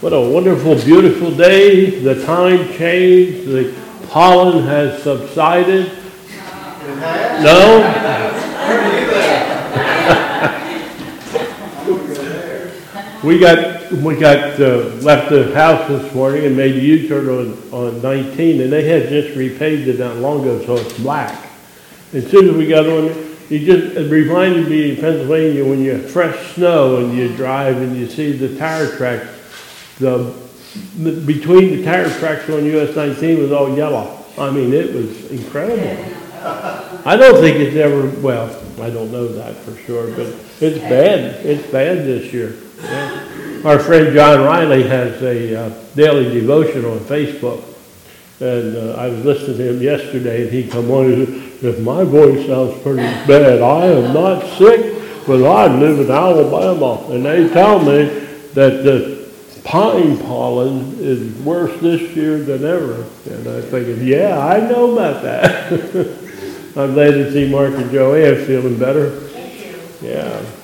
What a wonderful, beautiful day. The time changed. The pollen has subsided. No? We got left the house this morning and made a U-turn on 19, and they had just repaved it not long ago, so it's black. As soon as we got on it reminded me in Pennsylvania when you have fresh snow and you drive and you see the tire tracks. Between the tire tracks on US 19 was all yellow. I mean, it was incredible. I don't think it's ever, well, I don't know that for sure, but it's bad. It's bad this year. Yeah. Our friend John Riley has a daily devotion on Facebook. And I was listening to him yesterday, and he come on and said, if my voice sounds pretty bad, I am not sick, but I live in Alabama. And they tell me that the pine pollen is worse this year than ever. And I'm thinking, yeah, I know about that. I'm glad to see Mark and Joanne feeling better. Thank you. Yeah.